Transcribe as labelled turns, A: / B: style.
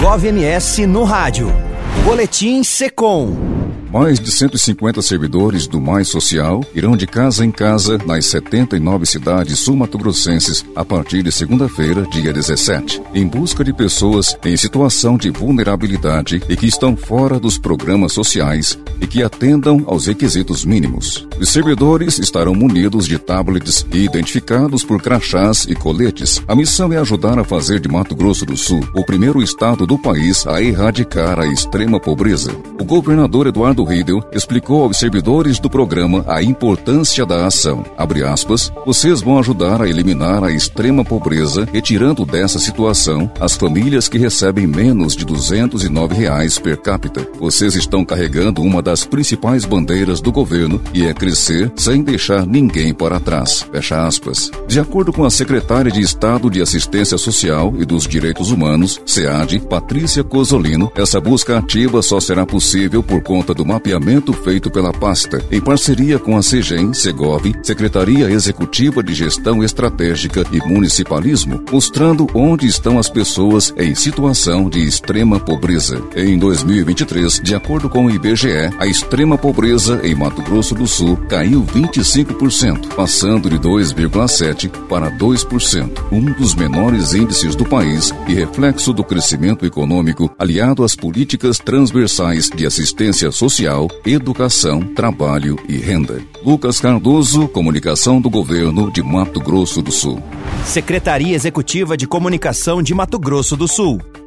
A: GovMS no rádio. Boletim Secom.
B: Mais de 150 servidores do Mais Social irão de casa em casa nas 79 cidades sul-mato-grossenses a partir de segunda-feira, dia 17, em busca de pessoas em situação de vulnerabilidade e que estão fora dos programas sociais e que atendam aos requisitos mínimos. Os servidores estarão munidos de tablets e identificados por crachás e coletes. A missão é ajudar a fazer de Mato Grosso do Sul o primeiro estado do país a erradicar a extrema pobreza. O governador Eduardo Riedel explicou aos servidores do programa a importância da ação. Abre aspas, vocês vão ajudar a eliminar a extrema pobreza, retirando dessa situação as famílias que recebem menos de R$ 209 per capita. Vocês estão carregando uma das principais bandeiras do governo e é crescer sem deixar ninguém para trás. Fecha aspas. De acordo com a secretária de Estado de Assistência Social e dos Direitos Humanos, SEAD, Patrícia Cozzolino, essa busca ativa só será possível por conta do mapeamento feito pela pasta, em parceria com a SEGEM, Segov, Secretaria Executiva de Gestão Estratégica e Municipalismo, mostrando onde estão as pessoas em situação de extrema pobreza. Em 2023, de acordo com o IBGE, a extrema pobreza em Mato Grosso do Sul caiu 25%, passando de 2,7% para 2%, um dos menores índices do país e reflexo do crescimento econômico aliado às políticas transversais de assistência social, educação, trabalho e renda. Lucas Cardoso, Comunicação do Governo de Mato Grosso do Sul.
A: Secretaria Executiva de Comunicação de Mato Grosso do Sul.